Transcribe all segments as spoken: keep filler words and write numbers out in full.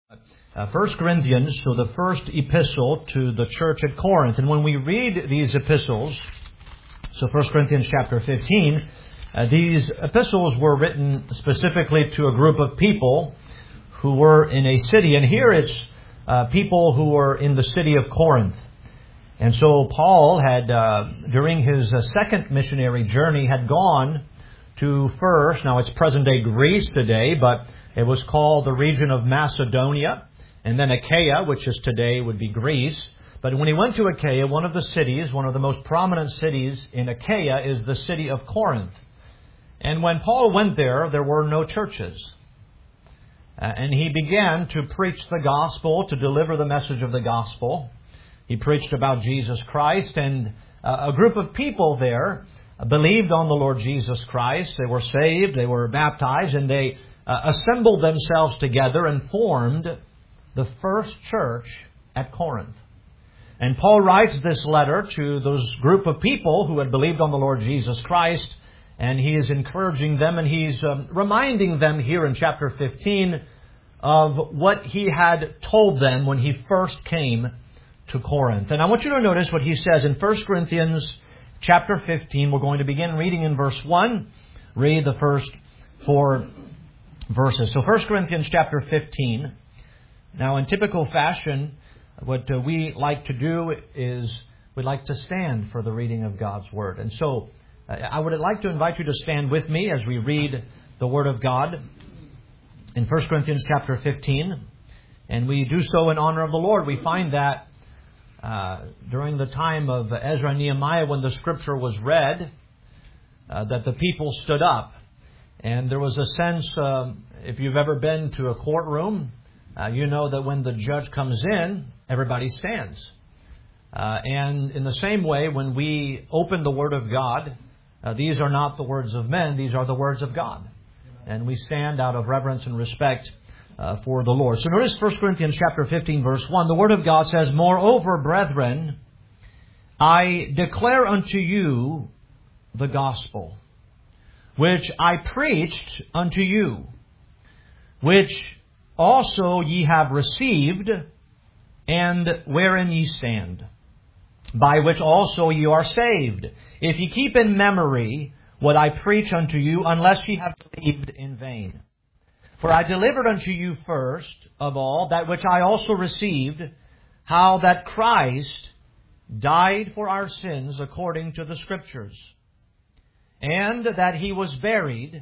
Uh, First Corinthians, so the first epistle to the church at Corinth. And when we read these epistles, so First Corinthians chapter fifteen, uh, these epistles were written specifically to a group of people who were in a city. And here it's uh, people who were in the city of Corinth. And so Paul had, uh, during his uh, second missionary journey, had gone to first, now it's present-day Greece today, but it was called the region of Macedonia, and then Achaia, which is today would be Greece. But when he went to Achaia, one of the cities, one of the most prominent cities in Achaia is the city of Corinth. And when Paul went there, there were no churches. Uh, and he began to preach the gospel, to deliver the message of the gospel. He preached about Jesus Christ, and uh, a group of people there believed on the Lord Jesus Christ. They were saved, they were baptized, and they uh, assembled themselves together and formed the first church at Corinth. And Paul writes this letter to those group of people who had believed on the Lord Jesus Christ, and he is encouraging them, and he's um, reminding them here in chapter fifteen of what he had told them when he first came to Corinth. And I want you to notice what he says in First Corinthians chapter fifteen. We're going to begin reading in verse one. Read the first four verses. So First Corinthians chapter fifteen. Now, in typical fashion, what uh, we like to do is we like to stand for the reading of God's Word. And so uh, I would like to invite you to stand with me as we read the Word of God in First Corinthians chapter fifteen. And we do so in honor of the Lord. We find that Uh, during the time of Ezra and Nehemiah, when the Scripture was read, uh, that the people stood up. And there was a sense, uh, if you've ever been to a courtroom, uh, you know that when the judge comes in, everybody stands. Uh, and in the same way, when we open the Word of God, uh, these are not the words of men, these are the words of God. And we stand out of reverence and respect Uh, for the Lord. So notice First Corinthians chapter fifteen, verse one. The Word of God says, "Moreover, brethren, I declare unto you the gospel, which I preached unto you, which also ye have received, and wherein ye stand, by which also ye are saved, if ye keep in memory what I preach unto you, unless ye have believed in vain. For I delivered unto you first of all that which I also received, how that Christ died for our sins according to the Scriptures, and that He was buried,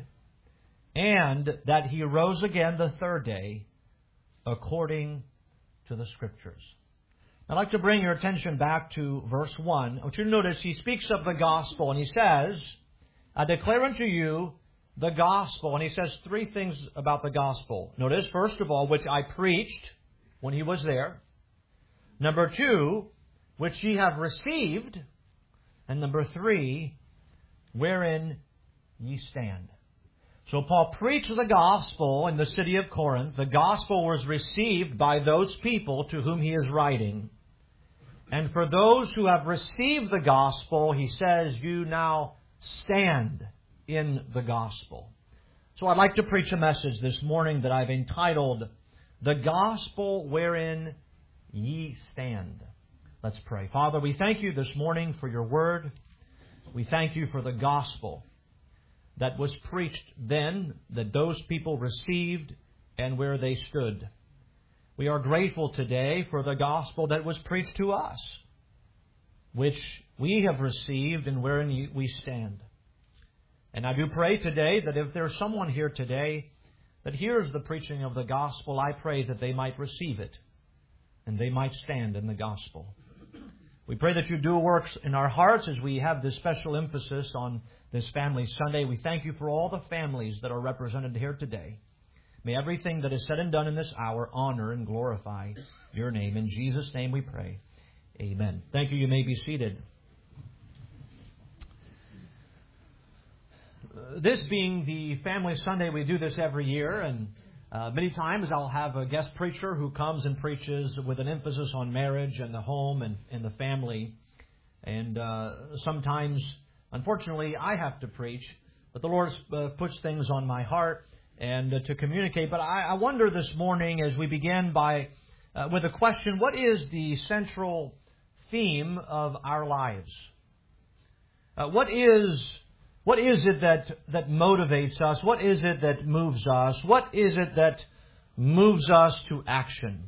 and that He rose again the third day according to the Scriptures." I'd like to bring your attention back to verse one. I want you to notice he speaks of the gospel, and he says, "I declare unto you the gospel." And he says three things about the gospel. Notice, first of all, which I preached when he was there. Number two, which ye have received. And number three, wherein ye stand. So Paul preached the gospel in the city of Corinth. The gospel was received by those people to whom he is writing. And for those who have received the gospel, he says, you now stand in the gospel. So I'd like to preach a message this morning that I've entitled, "The Gospel Wherein Ye Stand." Let's pray. Father, we thank you this morning for your word. We thank you for the gospel that was preached then, that those people received, and where they stood. We are grateful today for the gospel that was preached to us, which we have received and wherein we stand. And I do pray today that if there's someone here today that hears the preaching of the gospel, I pray that they might receive it and they might stand in the gospel. We pray that you do works in our hearts as we have this special emphasis on this Family Sunday. We thank you for all the families that are represented here today. May everything that is said and done in this hour honor and glorify your name. In Jesus' name we pray. Amen. Thank you. You may be seated. This being the Family Sunday, we do this every year, and uh, many times I'll have a guest preacher who comes and preaches with an emphasis on marriage and the home and, and the family. And uh, sometimes, unfortunately, I have to preach, but the Lord uh, puts things on my heart, and uh, to communicate. But I, I wonder this morning, as we begin by uh, with a question, what is the central theme of our lives? Uh, what is what is it that that motivates us? What is it that moves us? What is it that moves us to action?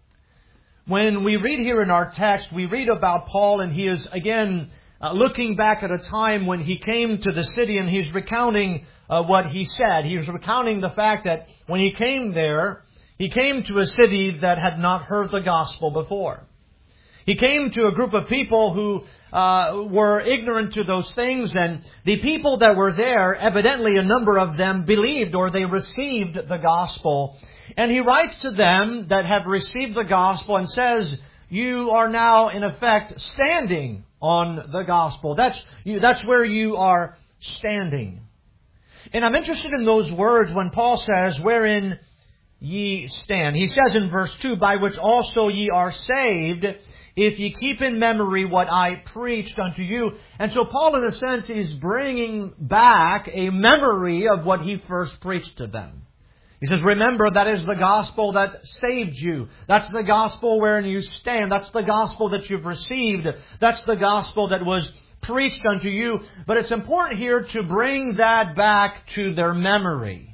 When we read here in our text, we read about Paul, and he is again uh, looking back at a time when he came to the city, and he's recounting uh, what he said. He's recounting the fact that when he came there, he came to a city that had not heard the gospel before. He came to a group of people who uh, were ignorant to those things, and the people that were there, evidently a number of them believed, or they received the gospel. And he writes to them that have received the gospel and says, you are now in effect standing on the gospel. That's, you, that's where you are standing. And I'm interested in those words when Paul says, wherein ye stand. He says in verse two, by which also ye are saved, if ye keep in memory what I preached unto you. And so Paul, in a sense, is bringing back a memory of what he first preached to them. He says, remember, that is the gospel that saved you. That's the gospel wherein you stand. That's the gospel that you've received. That's the gospel that was preached unto you. But it's important here to bring that back to their memory.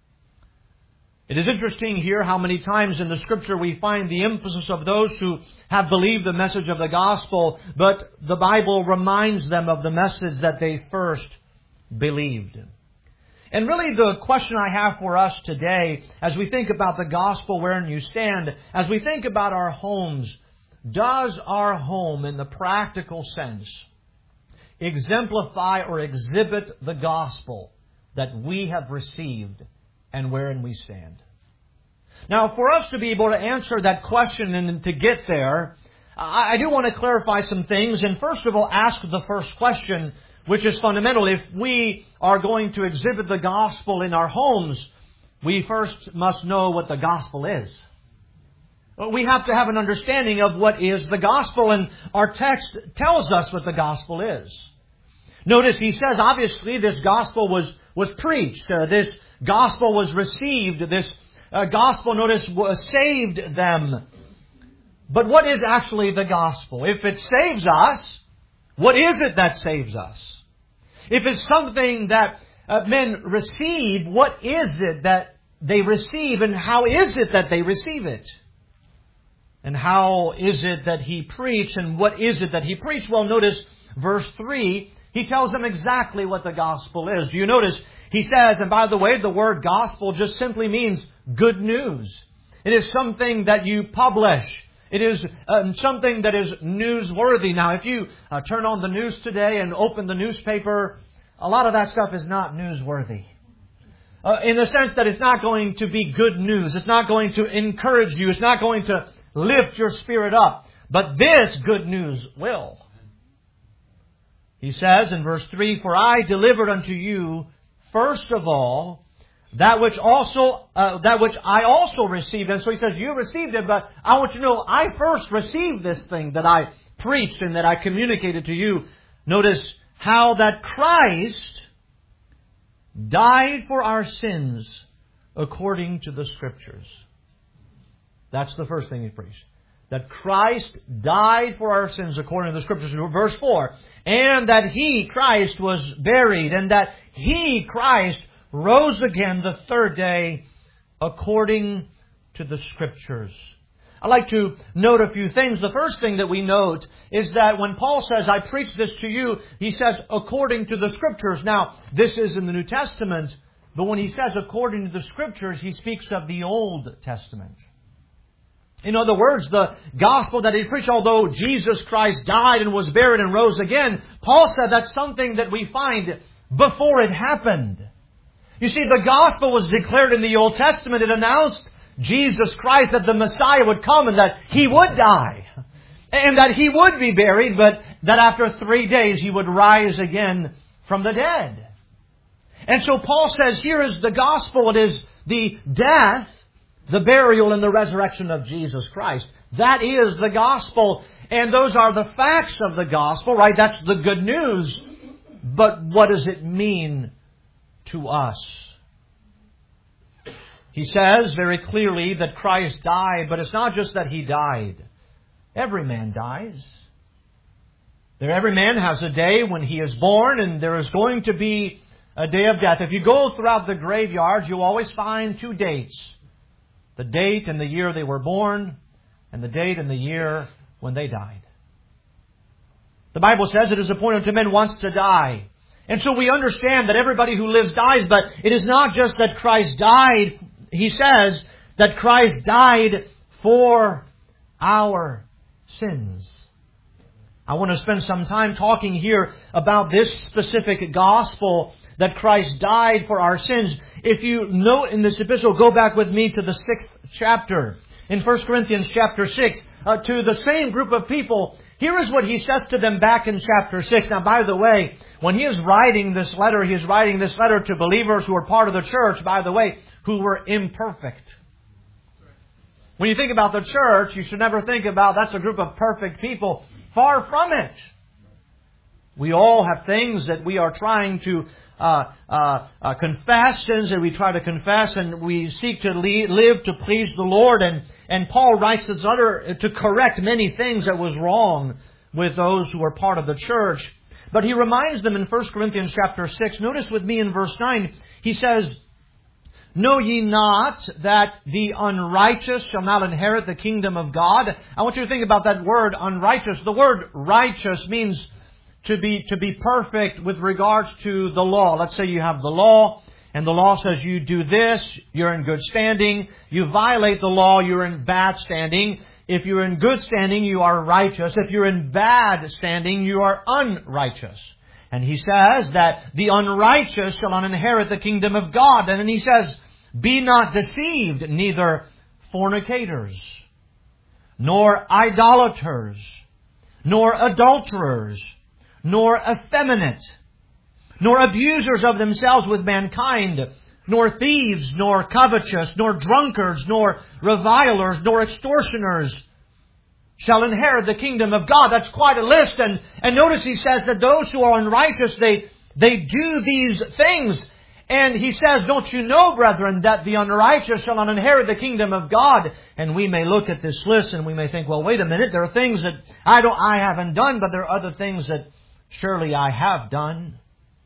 It is interesting here how many times in the Scripture we find the emphasis of those who have believed the message of the gospel, but the Bible reminds them of the message that they first believed. And really the question I have for us today, as we think about the gospel wherein you stand, as we think about our homes, does our home in the practical sense exemplify or exhibit the gospel that we have received and wherein we stand? Now, for us to be able to answer that question and to get there, I do want to clarify some things. And first of all, ask the first question, which is fundamental. If we are going to exhibit the gospel in our homes, we first must know what the gospel is. We have to have an understanding of what is the gospel, and our text tells us what the gospel is. Notice he says, obviously, this gospel was, was preached. Uh, this gospel was received. This uh, gospel, notice, was saved them. But what is actually the gospel? If it saves us, what is it that saves us? If it's something that uh, men receive, what is it that they receive, and how is it that they receive it? And how is it that he preached, and what is it that he preached? Well, notice verse three, he tells them exactly what the gospel is. Do you notice? He says, and by the way, the word gospel just simply means good news. It is something that you publish. It is um, something that is newsworthy. Now, if you uh, turn on the news today and open the newspaper, a lot of that stuff is not newsworthy. Uh, in the sense that it's not going to be good news. It's not going to encourage you. It's not going to lift your spirit up. But this good news will. He says in verse three, for I delivered unto you, first of all, That which also, uh, that which I also received. And so he says, you received it, but I want you to know, I first received this thing that I preached and that I communicated to you. Notice how that Christ died for our sins according to the Scriptures. That's the first thing he preached. That Christ died for our sins according to the Scriptures. Verse four. And that He, Christ, was buried, and that He, Christ, rose again the third day according to the Scriptures. I'd like to note a few things. The first thing that we note is that when Paul says, I preach this to you, he says, according to the Scriptures. Now, this is in the New Testament, but when he says according to the Scriptures, he speaks of the Old Testament. In other words, the gospel that he preached, although Jesus Christ died and was buried and rose again, Paul said that's something that we find before it happened. You see, the gospel was declared in the Old Testament. It announced Jesus Christ, that the Messiah would come and that He would die. And that He would be buried, but that after three days He would rise again from the dead. And so Paul says, here is the gospel. It is the death, the burial, and the resurrection of Jesus Christ. That is the gospel. And those are the facts of the gospel, right? That's the good news. But what does it mean to us? he says very clearly that Christ died, but it's not just that He died. Every man dies. There, every man has a day when he is born, and there is going to be a day of death. If you go throughout the graveyards, you'll always find two dates. The date and the year they were born, and the date and the year when they died. The Bible says it is appointed to men once to die. And so we understand that everybody who lives dies, but it is not just that Christ died. He says that Christ died for our sins. I want to spend some time talking here about this specific gospel, that Christ died for our sins. If you note in this epistle, go back with me to the sixth chapter. In First Corinthians chapter six, uh, to the same group of people, here is what he says to them back in chapter six. Now, by the way, when he is writing this letter, he is writing this letter to believers who are part of the church, by the way, who were imperfect. When you think about the church, you should never think about that's a group of perfect people. Far from it. We all have things that we are trying to uh, uh, uh, confess, sins that we try to confess, and we seek to lead, live to please the Lord. And, and Paul writes this letter to correct many things that was wrong with those who were part of the church. But he reminds them in First Corinthians chapter six, notice with me in verse nine, he says, "Know ye not that the unrighteous shall not inherit the kingdom of God?" I want you to think about that word, unrighteous. The word righteous means to be to be perfect with regards to the law. Let's say you have the law, and the law says you do this, you're in good standing. You violate the law, you're in bad standing. If you're in good standing, you are righteous. If you're in bad standing, you are unrighteous. And he says that the unrighteous shall not inherit the kingdom of God. And then he says, "Be not deceived, neither fornicators, nor idolaters, nor adulterers, nor effeminate, nor abusers of themselves with mankind, nor thieves, nor covetous, nor drunkards, nor revilers, nor extortioners shall inherit the kingdom of God." That's quite a list. And, and notice he says that those who are unrighteous, they, they do these things. And he says, "Don't you know, brethren, that the unrighteous shall not inherit the kingdom of God?" And we may look at this list and we may think, well, wait a minute, there are things that I don't, I haven't done, but there are other things that surely I have done.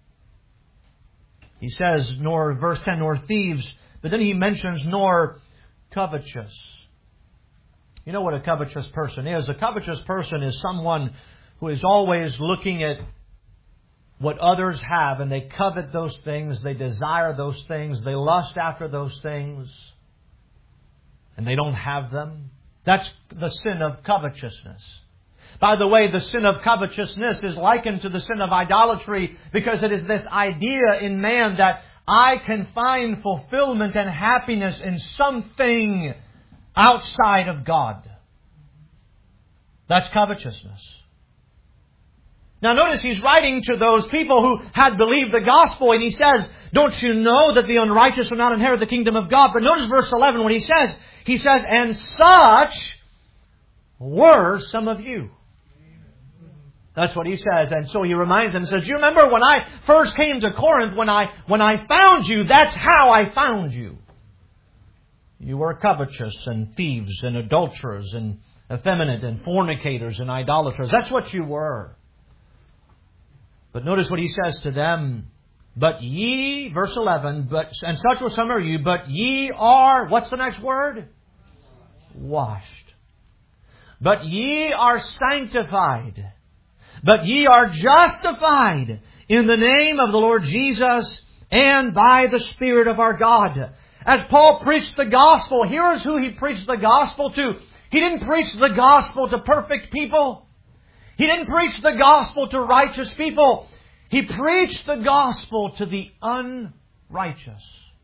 He says, nor, verse ten, nor thieves, but then he mentions nor covetous. You know what a covetous person is? A covetous person is someone who is always looking at what others have, and they covet those things, they desire those things, they lust after those things, and they don't have them. That's the sin of covetousness. By the way, the sin of covetousness is likened to the sin of idolatry, because it is this idea in man that I can find fulfillment and happiness in something outside of God. That's covetousness. Now notice he's writing to those people who had believed the gospel, and he says, "Don't you know that the unrighteous will not inherit the kingdom of God?" But notice verse eleven when he says, he says, "And such were some of you." That's what he says. And so he reminds them and says, "You remember when I first came to Corinth, when I when I found you, that's how I found you. You were covetous and thieves and adulterers and effeminate and fornicators and idolaters." That's what you were. But notice what he says to them. "But ye," verse eleven, "but and such were some of you, but ye are," what's the next word? "Washed. But ye are sanctified. But ye are justified in the name of the Lord Jesus and by the Spirit of our God." As Paul preached the gospel, here is who he preached the gospel to. He didn't preach the gospel to perfect people. He didn't preach the gospel to righteous people. He preached the gospel to the unrighteous.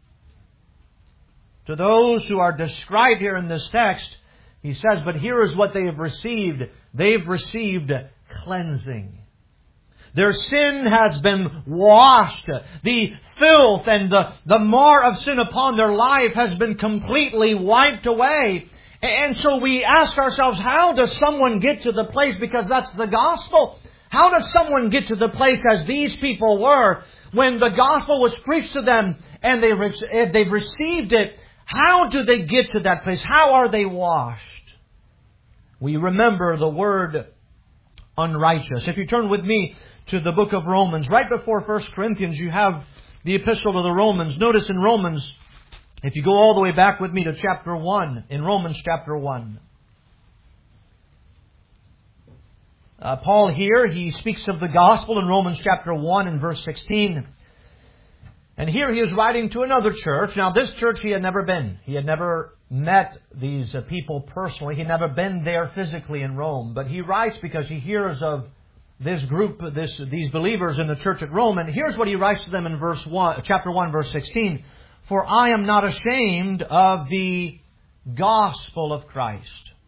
To those who are described here in this text, he says, but here is what they have received. They've received cleansing. Their sin has been washed. The filth and the, the mar of sin upon their life has been completely wiped away. And so we ask ourselves, how does someone get to the place, because that's the gospel, how does someone get to the place as these people were when the gospel was preached to them and they, they've received it? How do they get to that place? How are they washed? We remember the word unrighteous. If you turn with me to the book of Romans, right before First Corinthians, you have the epistle to the Romans. Notice in Romans, if you go all the way back with me to chapter one, in Romans chapter one. Uh, Paul here, he speaks of the gospel in Romans chapter one and verse sixteen. And here he is writing to another church. Now this church he had never been. He had never met these uh, people personally. He had never been there physically in Rome. But he writes because he hears of this group, this these believers in the church at Rome. And here's what he writes to them in verse one, chapter one, verse sixteen. For I am not ashamed of the gospel of Christ.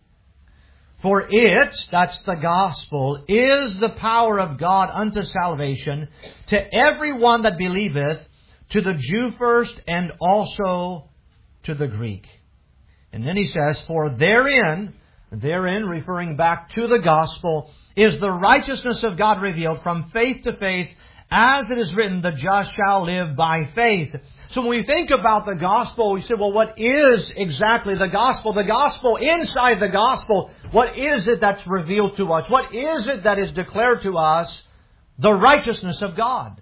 For it, that's the gospel, is the power of God unto salvation to every one that believeth, to the Jew first and also to the Greek. And then he says, for therein, therein referring back to the gospel, is the righteousness of God revealed from faith to faith, as it is written, the just shall live by faith. So when we think about the gospel, we say, well, what is exactly the gospel? The gospel, inside the gospel, what is it that's revealed to us? What is it that is declared to us? The righteousness of God.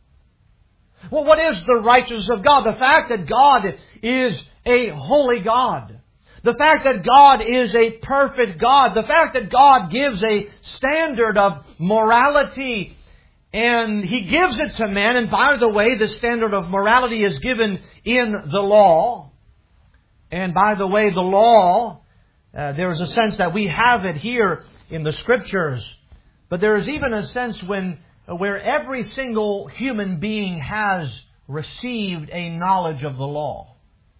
Well, what is the righteousness of God? The fact that God is a holy God. The fact that God is a perfect God. The fact that God gives a standard of morality, and He gives it to man. And by the way, the standard of morality is given in the law. And by the way, the law, uh, there is a sense that we have it here in the Scriptures. But there is even a sense when where every single human being has received a knowledge of the law.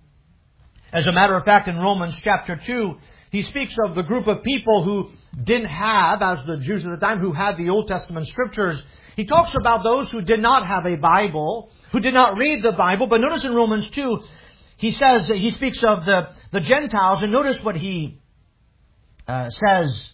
As a matter of fact, in Romans chapter two, he speaks of the group of people who didn't have, as the Jews at the time, who had the Old Testament Scriptures. He talks about those who did not have a Bible, who did not read the Bible. But notice in Romans two, he says, he speaks of the, the Gentiles, and notice what he uh, says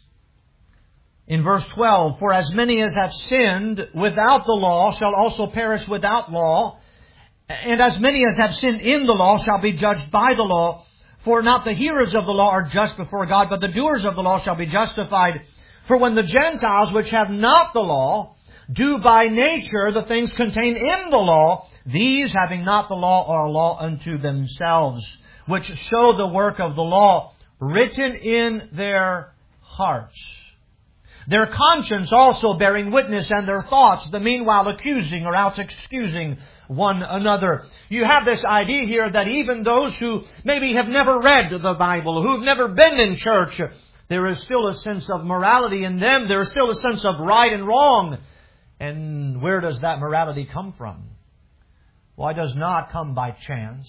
in verse twelve. For as many as have sinned without the law shall also perish without law. And as many as have sinned in the law shall be judged by the law. For not the hearers of the law are just before God, but the doers of the law shall be justified. For when the Gentiles which have not the law do by nature the things contained in the law, these having not the law are a law unto themselves, which show the work of the law written in their hearts. Their conscience also bearing witness, and their thoughts the meanwhile accusing or else excusing one another. You have this idea here that even those who maybe have never read the Bible, who've never been in church, there is still a sense of morality in them. There is still a sense of right and wrong. And where does that morality come from? Well, it does not come by chance.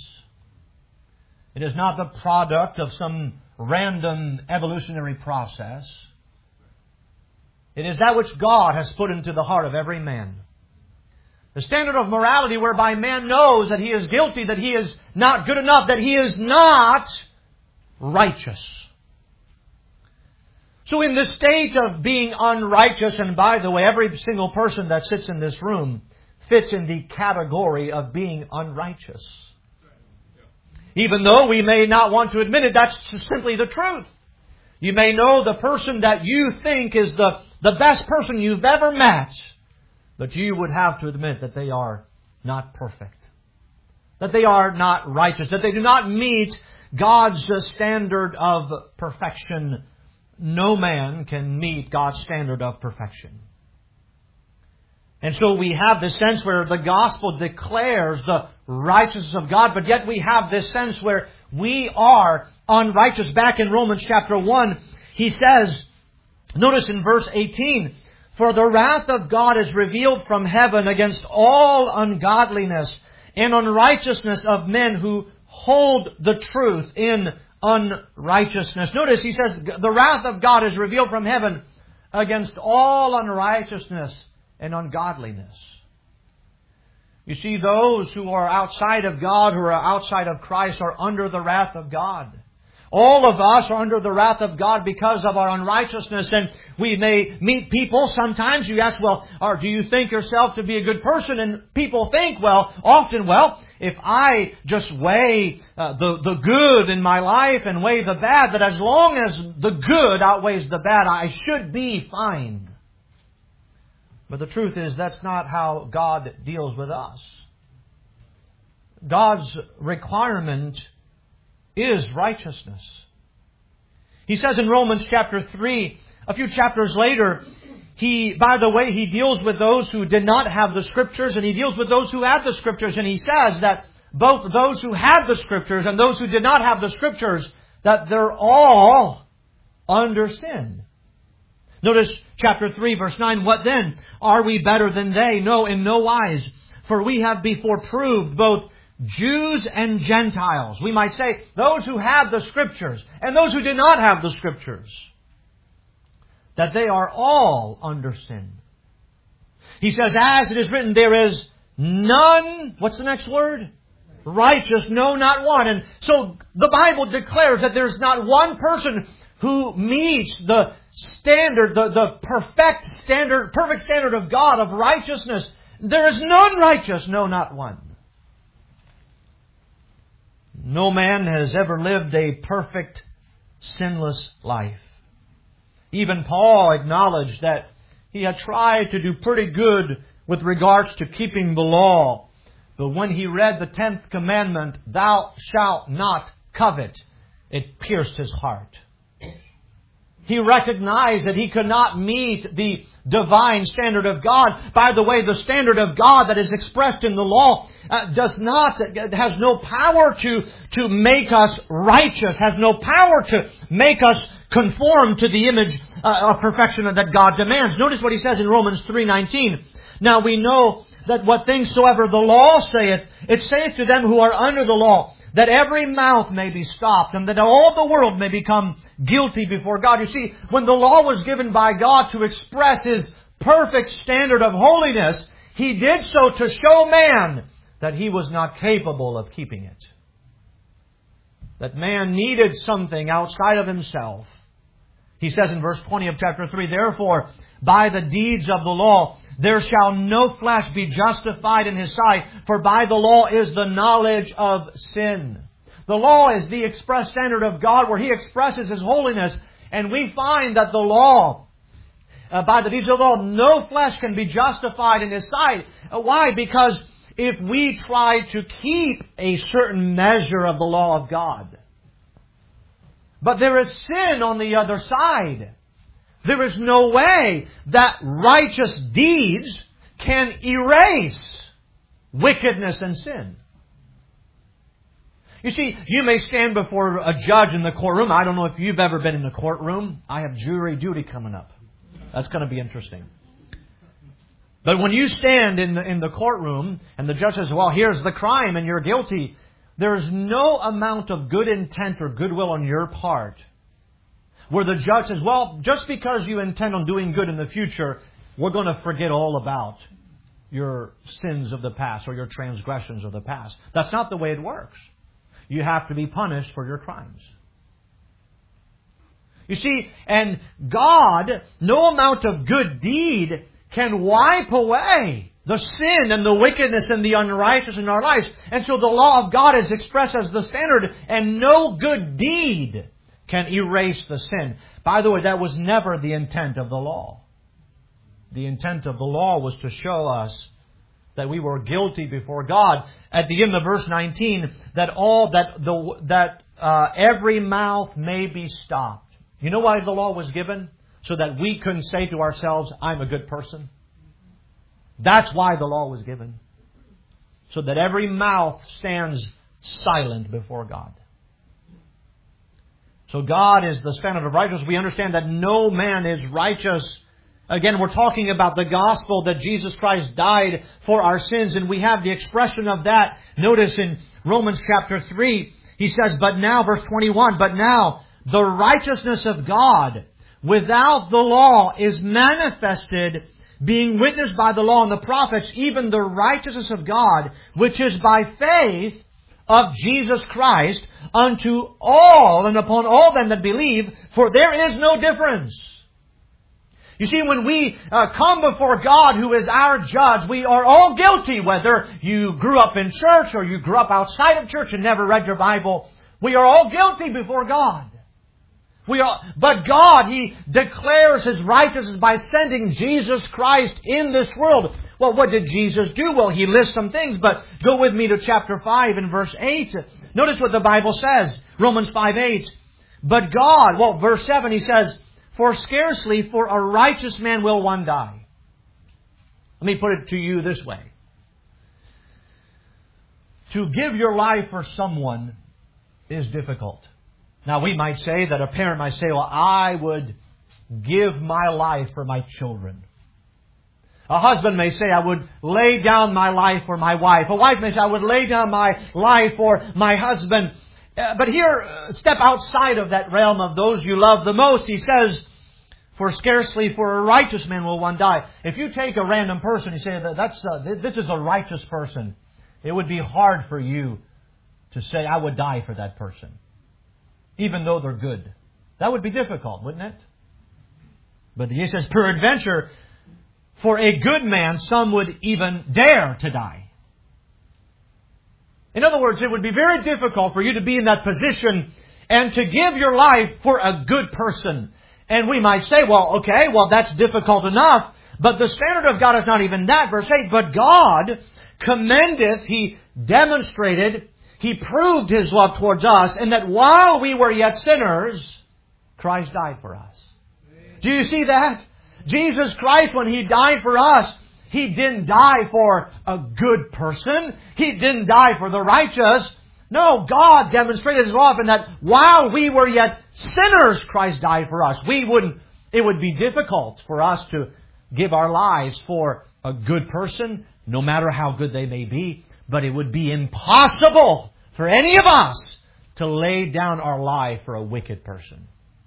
It is not the product of some random evolutionary process. It is that which God has put into the heart of every man. The standard of morality whereby man knows that he is guilty, that he is not good enough, that he is not righteous. So in the state of being unrighteous, and by the way, every single person that sits in this room fits in the category of being unrighteous. Even though we may not want to admit it, that's simply the truth. You may know the person that you think is the, the best person you've ever met, but you would have to admit that they are not perfect. That they are not righteous. That they do not meet God's standard of perfection. No man can meet God's standard of perfection. And so we have this sense where the gospel declares the righteousness of God, but yet we have this sense where we are unrighteous. Back in Romans chapter one, he says, notice in verse eighteen, for the wrath of God is revealed from heaven against all ungodliness and unrighteousness of men who hold the truth in unrighteousness. Notice he says, the wrath of God is revealed from heaven against all unrighteousness and ungodliness. You see, those who are outside of God, who are outside of Christ, are under the wrath of God. All of us are under the wrath of God because of our unrighteousness. And we may meet people. Sometimes you ask, well, or do you think yourself to be a good person? And people think, well, often, well, if I just weigh uh, the, the good in my life and weigh the bad, that as long as the good outweighs the bad, I should be fine. But the truth is, that's not how God deals with us. God's requirement is righteousness. He says in Romans chapter three, a few chapters later, He, by the way, He deals with those who did not have the Scriptures, and He deals with those who had the Scriptures. And He says that both those who had the Scriptures and those who did not have the Scriptures, that they're all under sin. Notice chapter three, verse nine. What then? Are we better than they? No, in no wise. For we have before proved both Jews and Gentiles. We might say those who have the Scriptures and those who did not have the Scriptures, that they are all under sin. He says, as it is written, there is none, what's the next word? Righteous, no, not one. And so the Bible declares that there's not one person who meets the standard, the, the perfect standard, perfect standard of God of righteousness. There is none righteous, no, not one. No man has ever lived a perfect, sinless life. Even Paul acknowledged that he had tried to do pretty good with regards to keeping the law. But when he read the tenth commandment, thou shalt not covet, it pierced his heart. He recognized that he could not meet the divine standard of God. By the way, the standard of God that is expressed in the law uh, does not, has no power to, to make us righteous, has no power to make us conform to the image uh, of perfection that God demands. Notice what he says in Romans three nineteen. Now we know that what things soever the law saith, it saith to them who are under the law, that every mouth may be stopped, and that all the world may become guilty before God. You see, when the law was given by God to express His perfect standard of holiness, He did so to show man that he was not capable of keeping it. That man needed something outside of himself. He says in verse twenty of chapter three, therefore, by the deeds of the law, there shall no flesh be justified in his sight, for by the law is the knowledge of sin. The law is the express standard of God where He expresses His holiness. And we find that the law, uh, by the deeds of the law, no flesh can be justified in His sight. Uh, why? Because if we try to keep a certain measure of the law of God, but there is sin on the other side, there is no way that righteous deeds can erase wickedness and sin. You see, you may stand before a judge in the courtroom. I don't know if you've ever been in a courtroom. I have jury duty coming up. That's going to be interesting. But when you stand in the, in the courtroom and the judge says, well, here's the crime and you're guilty, there is no amount of good intent or goodwill on your part where the judge says, well, just because you intend on doing good in the future, we're going to forget all about your sins of the past or your transgressions of the past. That's not the way it works. You have to be punished for your crimes. You see, and God, no amount of good deed can wipe away the sin and the wickedness and the unrighteousness in our lives. And so the law of God is expressed as the standard, and no good deed can erase the sin. By the way, that was never the intent of the law. The intent of the law was to show us that we were guilty before God. At the end of verse nineteen, that all that the that uh, every mouth may be stopped. You know why the law was given? So that we couldn't say to ourselves, I'm a good person. That's why the law was given. So that every mouth stands silent before God. So God is the standard of righteousness. We understand that no man is righteous. Again, we're talking about the gospel that Jesus Christ died for our sins. And we have the expression of that. Notice in Romans chapter three, he says, but now, verse twenty-one, but now the righteousness of God without the law is manifested, being witnessed by the law and the prophets, even the righteousness of God, which is by faith of Jesus Christ unto all and upon all them that believe, for there is no difference. You see, when we uh, come before God, who is our judge, we are all guilty, whether you grew up in church or you grew up outside of church and never read your Bible. We are all guilty before God. We are, but God, He declares His righteousness by sending Jesus Christ in this world. Well, what did Jesus do? Well, He lists some things, but go with me to chapter five and verse eight. Notice what the Bible says. Romans five eight. But God, well, verse seven, He says, for scarcely for a righteous man will one die. Let me put it to you this way. To give your life for someone is difficult. Now, we might say that a parent might say, well, I would give my life for my children. A husband may say, I would lay down my life for my wife. A wife may say, I would lay down my life for my husband. Uh, but here, uh, step outside of that realm of those you love the most. He says, for scarcely for a righteous man will one die. If you take a random person, you say, that that's uh, this is a righteous person, it would be hard for you to say, I would die for that person, even though they're good. That would be difficult, wouldn't it? But he says, peradventure, for a good man, some would even dare to die. In other words, it would be very difficult for you to be in that position and to give your life for a good person. And we might say, well, okay, well, that's difficult enough. But the standard of God is not even that. Verse eight, but God commendeth, He demonstrated, He proved His love towards us, and that while we were yet sinners, Christ died for us. Do you see that? Jesus Christ, when He died for us, He didn't die for a good person. He didn't die for the righteous. No, God demonstrated His love in that while we were yet sinners, Christ died for us. We wouldn't, it would be difficult for us to give our lives for a good person, no matter how good they may be. But it would be impossible for any of us to lay down our life for a wicked person.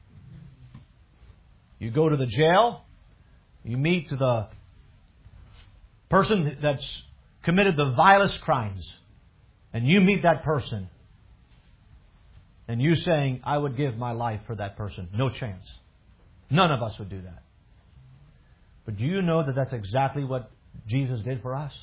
You go to the jail, you meet the person that's committed the vilest crimes, and you meet that person, and you saying, I would give my life for that person. No chance. None of us would do that. But do you know that that's exactly what Jesus did for us?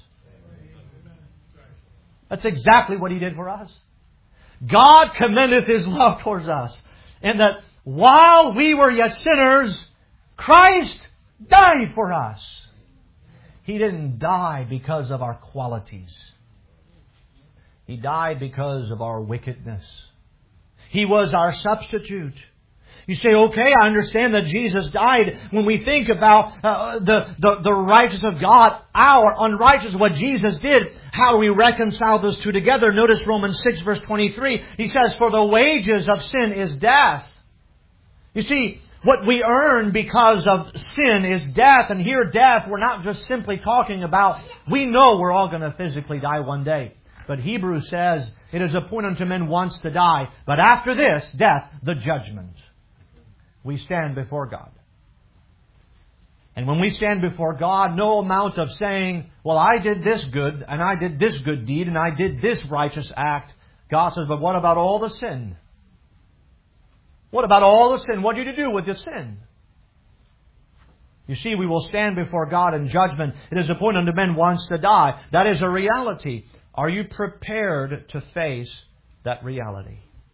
That's exactly what He did for us. God commendeth His love towards us, in that while we were yet sinners, Christ died for us. He didn't die because of our qualities. He died because of our wickedness. He was our substitute. You say, okay, I understand that Jesus died. When we think about uh, the, the, the righteousness of God, our unrighteousness, what Jesus did, how we reconcile those two together. Notice Romans six verse twenty-three. He says, for the wages of sin is death. You see, what we earn because of sin is death. And here death, we're not just simply talking about, we know we're all going to physically die one day. But Hebrews says, it is appointed unto men once to die. But after this, death, the judgment. We stand before God. And when we stand before God, no amount of saying, well, I did this good, and I did this good deed, and I did this righteous act. God says, but what about all the sin? What about all the sin? What did you do with the sin? You see, we will stand before God in judgment. It is appointed unto men once to die. That is a reality. Are you prepared to face that reality?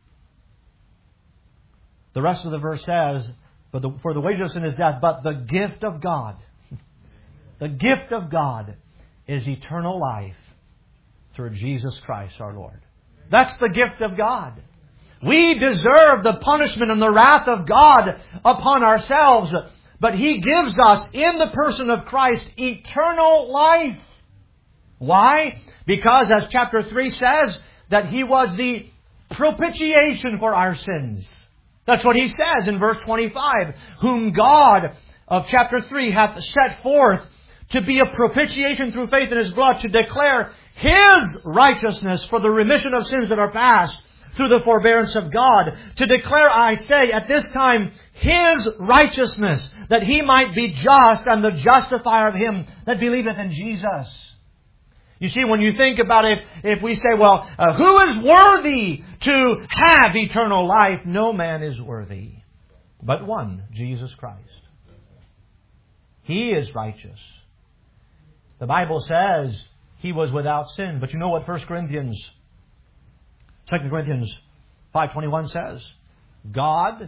The rest of the verse says, but the, for the wages of sin is death, but the gift of God, the gift of God is eternal life through Jesus Christ our Lord. That's the gift of God. We deserve the punishment and the wrath of God upon ourselves, but He gives us in the person of Christ eternal life. Why? Because as chapter three says, that He was the propitiation for our sins. That's what He says in verse twenty-five. Whom God of chapter three hath set forth to be a propitiation through faith in His blood, to declare His righteousness for the remission of sins that are past through the forbearance of God. To declare, I say, at this time, His righteousness, that He might be just and the justifier of him that believeth in Jesus. You see, when you think about it, if we say, well, uh, who is worthy to have eternal life? No man is worthy, but one, Jesus Christ. He is righteous. The Bible says He was without sin. But you know what First Corinthians, Second Corinthians five twenty-one says? God,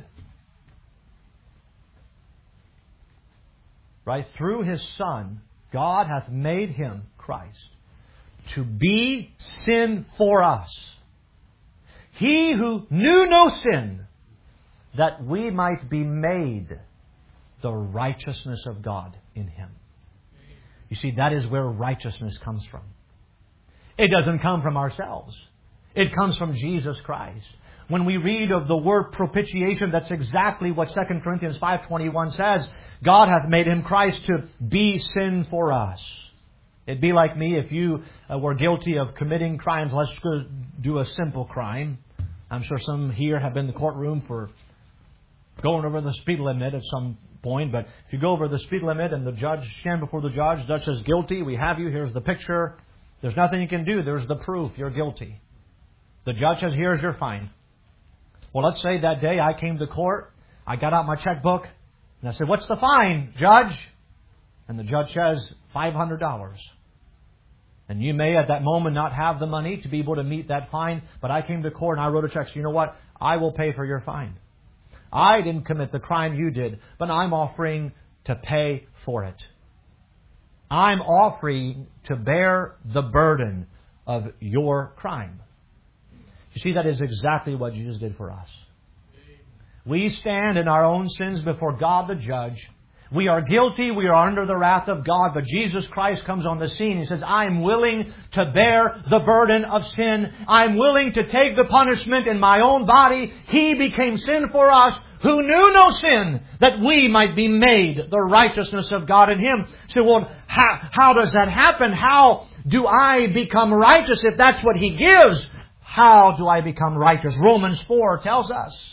right, through His Son, God hath made Him, Christ, to be sin for us. He who knew no sin, that we might be made the righteousness of God in Him. You see, that is where righteousness comes from. It doesn't come from ourselves. It comes from Jesus Christ. When we read of the word propitiation, that's exactly what Second Corinthians five twenty-one says. God hath made Him, Christ, to be sin for us. It'd be like me if you uh, were guilty of committing crimes. Let's go do a simple crime. I'm sure some here have been in the courtroom for going over the speed limit at some point. But if you go over the speed limit and the judge stand before the judge, the judge says, guilty, we have you, here's the picture. There's nothing you can do. There's the proof. You're guilty. The judge says, here's your fine. Well, let's say that day I came to court, I got out my checkbook, and I said, what's the fine, judge? And the judge says, five hundred dollars. And you may at that moment not have the money to be able to meet that fine, but I came to court and I wrote a check. So you know what? I will pay for your fine. I didn't commit the crime you did, but I'm offering to pay for it. I'm offering to bear the burden of your crime. You see, that is exactly what Jesus did for us. We stand in our own sins before God the judge. We are guilty. We are under the wrath of God. But Jesus Christ comes on the scene. He says, I am willing to bear the burden of sin. I am willing to take the punishment in my own body. He became sin for us who knew no sin, that we might be made the righteousness of God in Him. So, well, how, how does that happen? How do I become righteous if that's what He gives? How do I become righteous? Romans four tells us.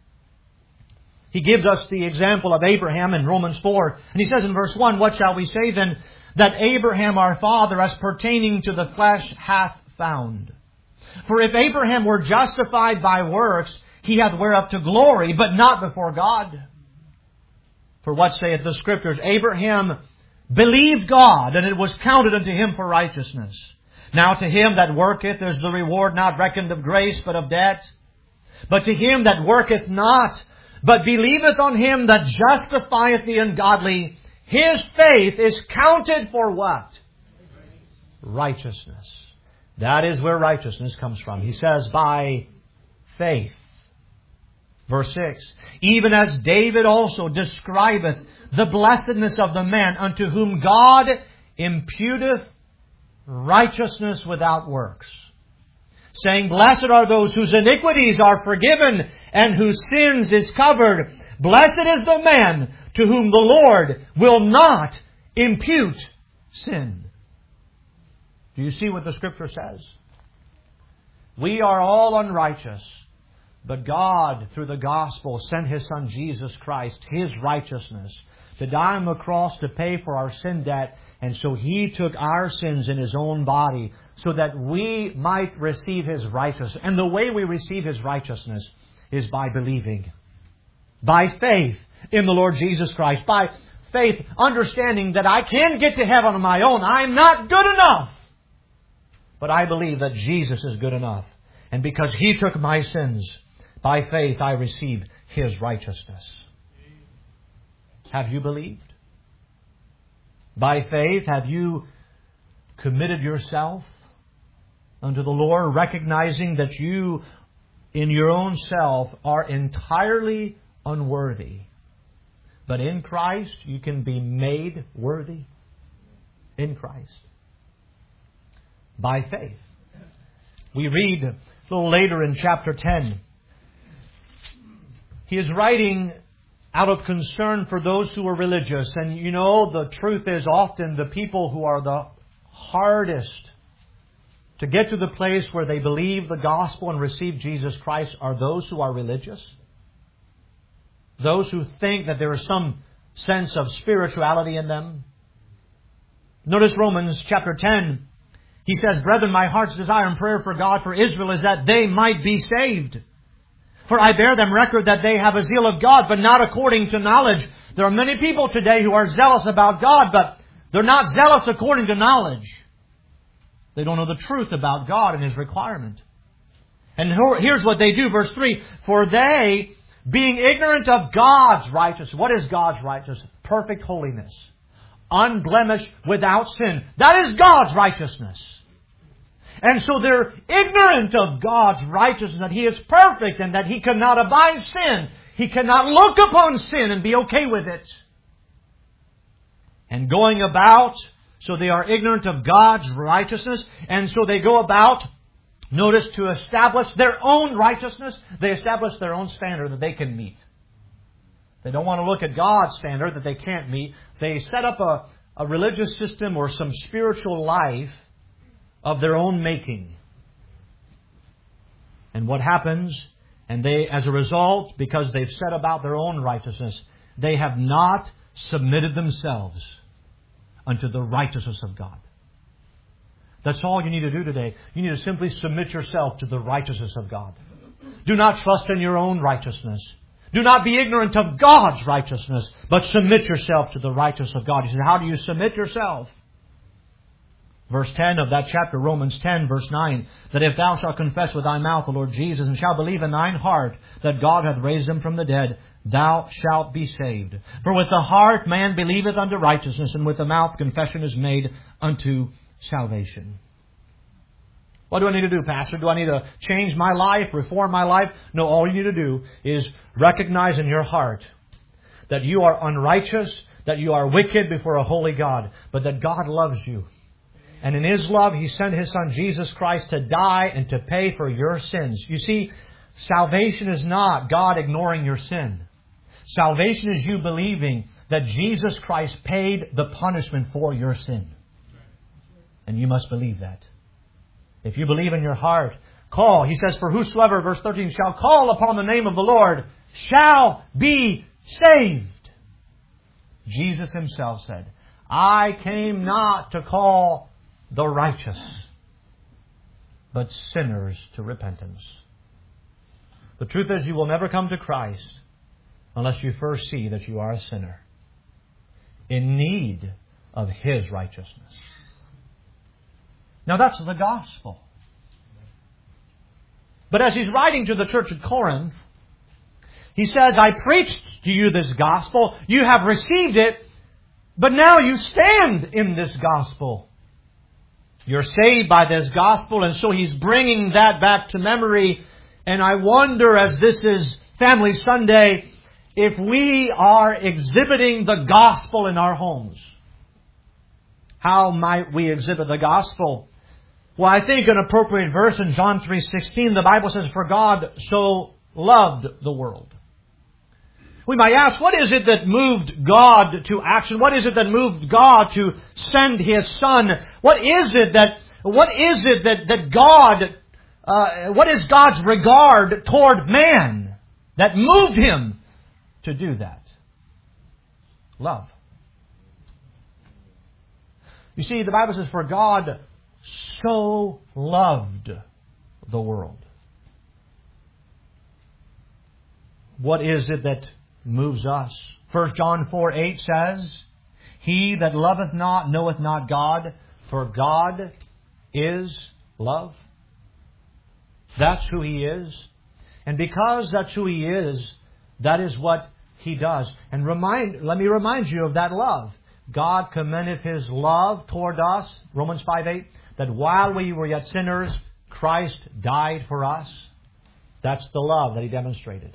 He gives us the example of Abraham in Romans four. And he says in verse one, what shall we say then? That Abraham our father as pertaining to the flesh hath found. For if Abraham were justified by works, he hath whereof to glory, but not before God. For what saith the Scriptures? Abraham believed God, and it was counted unto him for righteousness. Now to him that worketh is the reward not reckoned of grace, but of debt. But to him that worketh not, but believeth on Him that justifieth the ungodly, his faith is counted for what? Righteousness. That is where righteousness comes from. He says, by faith. Verse six, even as David also describeth the blessedness of the man unto whom God imputeth righteousness without works, saying, blessed are those whose iniquities are forgiven and whose sins is covered. Blessed is the man to whom the Lord will not impute sin. Do you see what the Scripture says? We are all unrighteous, but God, through the gospel, sent His Son Jesus Christ, His righteousness, to die on the cross to pay for our sin debt. And so He took our sins in His own body so that we might receive His righteousness. And the way we receive His righteousness is by believing. By faith in the Lord Jesus Christ. By faith, understanding that I can't get to heaven on my own. I'm not good enough. But I believe that Jesus is good enough. And because He took my sins, by faith I receive His righteousness. Have you believed? By faith, have you committed yourself unto the Lord, recognizing that you, in your own self, are entirely unworthy? But in Christ, you can be made worthy. In Christ. By faith. We read a little later in chapter ten. He is writing out of concern for those who are religious. And you know, the truth is often the people who are the hardest to get to the place where they believe the gospel and receive Jesus Christ are those who are religious. Those who think that there is some sense of spirituality in them. Notice Romans chapter ten. He says, brethren, my heart's desire and prayer for God for Israel is that they might be saved. For I bear them record that they have a zeal of God, but not according to knowledge. There are many people today who are zealous about God, but they're not zealous according to knowledge. They don't know the truth about God and His requirement. And here's what they do, verse three. For they, being ignorant of God's righteousness. What is God's righteousness? Perfect holiness. Unblemished, without sin. That is God's righteousness. And so they're ignorant of God's righteousness, that He is perfect and that He cannot abide sin. He cannot look upon sin and be okay with it. And going about, so they are ignorant of God's righteousness, and so they go about, notice, to establish their own righteousness. They establish their own standard that they can meet. They don't want to look at God's standard that they can't meet. They set up a, a religious system or some spiritual life of their own making. And what happens? And they, as a result, because they've set about their own righteousness, they have not submitted themselves unto the righteousness of God. That's all you need to do today. You need to simply submit yourself to the righteousness of God. Do not trust in your own righteousness. Do not be ignorant of God's righteousness, but submit yourself to the righteousness of God. He said, how do you submit yourself? Verse ten of that chapter, Romans ten, verse nine, that if thou shalt confess with thy mouth the Lord Jesus, and shalt believe in thine heart that God hath raised Him from the dead, thou shalt be saved. For with the heart man believeth unto righteousness, and with the mouth confession is made unto salvation. What do I need to do, Pastor? Do I need to change my life, reform my life? No, all you need to do is recognize in your heart that you are unrighteous, that you are wicked before a holy God, but that God loves you. And in His love, He sent His Son Jesus Christ to die and to pay for your sins. You see, salvation is not God ignoring your sin. Salvation is you believing that Jesus Christ paid the punishment for your sin. And you must believe that. If you believe in your heart, call. He says, for whosoever, verse thirteen, shall call upon the name of the Lord shall be saved. Jesus Himself said, I came not to call the righteous, but sinners to repentance. The truth is, you will never come to Christ unless you first see that you are a sinner in need of His righteousness. Now that's the gospel. But as he's writing to the church at Corinth, he says, I preached to you this gospel, you have received it, but now you stand in this gospel. You're saved by this gospel, and so he's bringing that back to memory. And I wonder, as this is Family Sunday, if we are exhibiting the gospel in our homes. How might we exhibit the gospel? Well, I think an appropriate verse in John three sixteen, the Bible says, for God so loved the world. We might ask, what is it that moved God to action? What is it that moved God to send His Son? What is it that, what is it that, that God, uh, what is God's regard toward man that moved Him to do that? Love. You see, the Bible says, for God so loved the world. What is it that moves us? First John four eight says, he that loveth not knoweth not God, for God is love. That's who He is. And because that's who He is, that is what He does. And remind, let me remind you of that love. God commendeth His love toward us, Romans five eight, that while we were yet sinners, Christ died for us. That's the love that He demonstrated.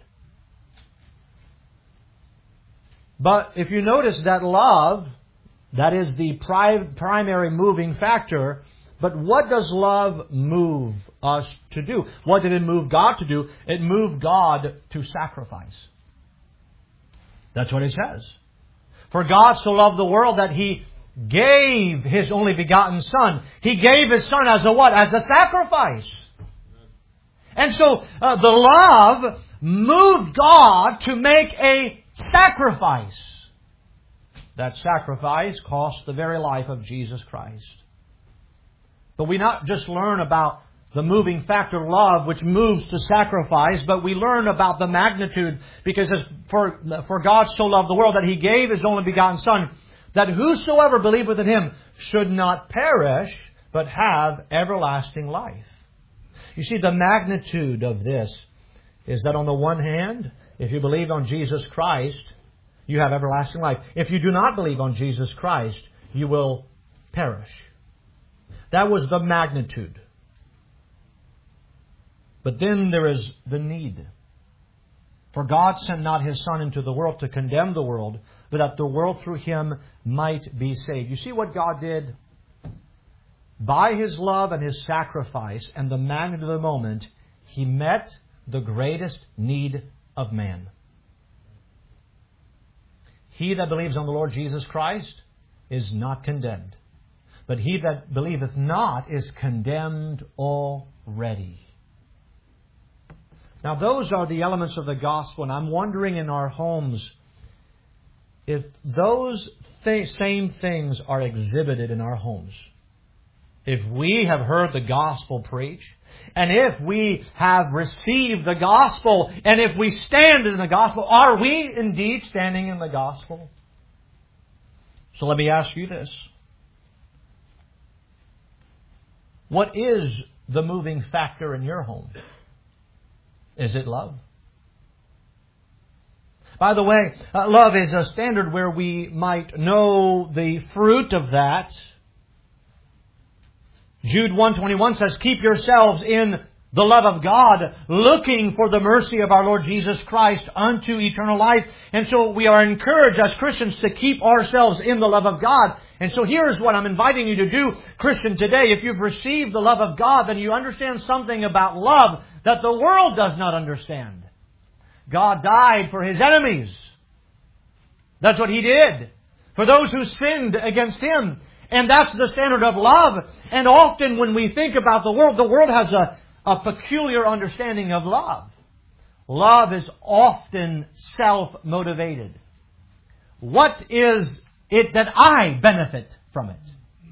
But if you notice that love, that is the pri- primary moving factor. But what does love move us to do? What did it move God to do? It moved God to sacrifice. That's what it says. For God so loved the world that He gave His only begotten Son. He gave His Son as a what? As a sacrifice. And so uh, the love moved God to make a sacrifice. That sacrifice cost the very life of Jesus Christ. But we not just learn about the moving factor, love, which moves to sacrifice, but we learn about the magnitude, because as for, for God so loved the world that He gave His only begotten Son, that whosoever believeth in Him should not perish, but have everlasting life. You see, the magnitude of this is that on the one hand, if you believe on Jesus Christ, you have everlasting life. If you do not believe on Jesus Christ, you will perish. That was the magnitude. But then there is the need. For God sent not His Son into the world to condemn the world, but that the world through Him might be saved. You see what God did? By His love and His sacrifice and the magnitude of the moment, He met the greatest need of man. He that believes on the Lord Jesus Christ is not condemned, but he that believeth not is condemned already. Now, those are the elements of the gospel, and I'm wondering in our homes if those th- same things are exhibited in our homes. If we have heard the gospel preached, and if we have received the gospel, and if we stand in the gospel, are we indeed standing in the gospel? So let me ask you this. What is the moving factor in your home? Is it love? By the way, uh, love is a standard where we might know the fruit of that. Jude one twenty-one says, keep yourselves in the love of God, looking for the mercy of our Lord Jesus Christ unto eternal life. And so we are encouraged as Christians to keep ourselves in the love of God. And so here's what I'm inviting you to do, Christian, today. If you've received the love of God, then you understand something about love that the world does not understand. God died for His enemies. That's what He did. For those who sinned against Him. And that's the standard of love. And often when we think about the world, the world has a, a peculiar understanding of love. Love is often self-motivated. What is it that I benefit from it?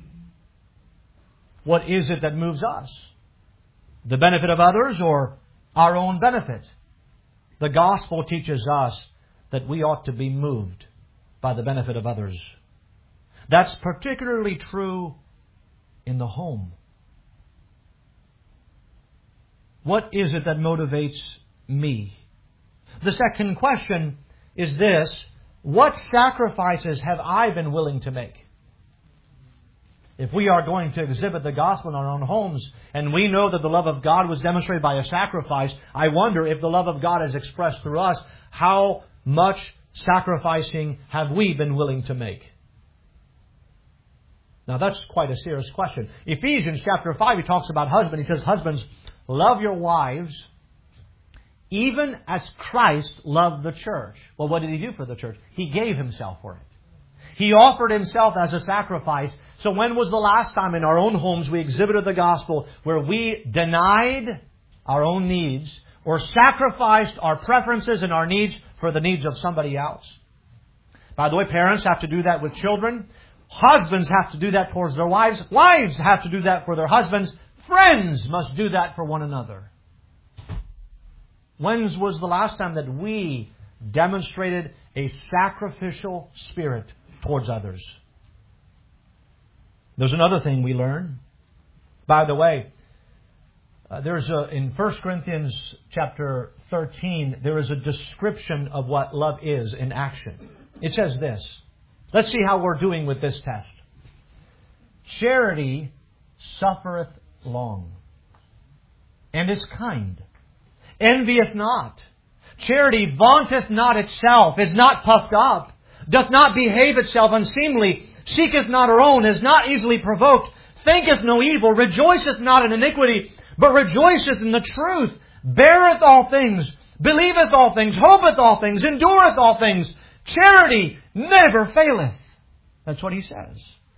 What is it that moves us? The benefit of others or our own benefit? The gospel teaches us that we ought to be moved by the benefit of others. That's particularly true in the home. What is it that motivates me? The second question is this: what sacrifices have I been willing to make? If we are going to exhibit the gospel in our own homes, and we know that the love of God was demonstrated by a sacrifice, I wonder if the love of God is expressed through us, how much sacrificing have we been willing to make? Now that's quite a serious question. Ephesians chapter five, he talks about husbands. He says, husbands, love your wives even as Christ loved the church. Well, what did He do for the church? He gave Himself for it. He offered Himself as a sacrifice. So when was the last time in our own homes we exhibited the gospel where we denied our own needs or sacrificed our preferences and our needs for the needs of somebody else? By the way, parents have to do that with children. Husbands have to do that towards their wives. Wives have to do that for their husbands. Friends must do that for one another. When was the last time that we demonstrated a sacrificial spirit towards others? There's another thing we learn. By the way, uh, there's a, in First Corinthians chapter thirteen, there is a description of what love is in action. It says this. Let's see how we're doing with this test. Charity suffereth long, and is kind, envieth not. Charity vaunteth not itself, is not puffed up, doth not behave itself unseemly, seeketh not her own, is not easily provoked, thinketh no evil, rejoiceth not in iniquity, but rejoiceth in the truth, beareth all things, believeth all things, hopeth all things, endureth all things. Charity never faileth. That's what he says.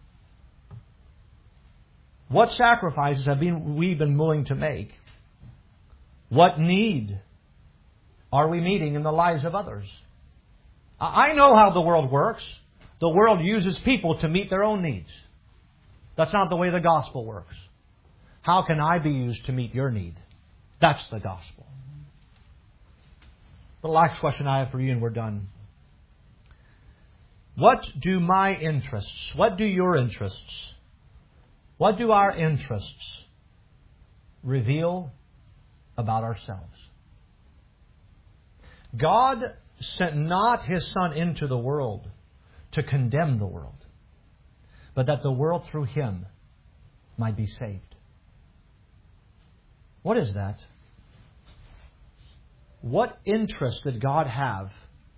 What sacrifices have been, we been willing to make? What need are we meeting in the lives of others? I know how the world works. The world uses people to meet their own needs. That's not the way the gospel works. How can I be used to meet your need? That's the gospel. The last question I have for you, and we're done. What do my interests, what do your interests, what do our interests reveal about ourselves? God sent not His Son into the world to condemn the world, but that the world through Him might be saved. What is that? What interest did God have?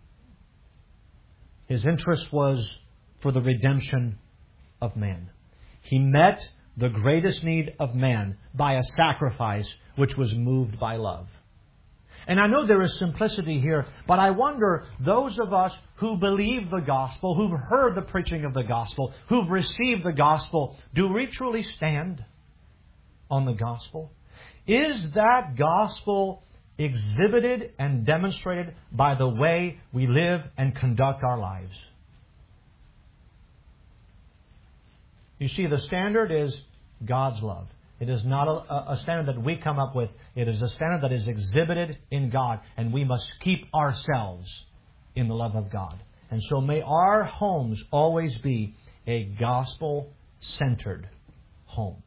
His interest was for the redemption of man. He met the greatest need of man by a sacrifice which was moved by love. And I know there is simplicity here, but I wonder, those of us who believe the gospel, who've heard the preaching of the gospel, who've received the gospel, do we truly stand on the gospel? Is that gospel exhibited and demonstrated by the way we live and conduct our lives? You see, the standard is God's love. It is not a, a standard that we come up with. It is a standard that is exhibited in God, and we must keep ourselves in the love of God. And so may our homes always be a gospel-centered home.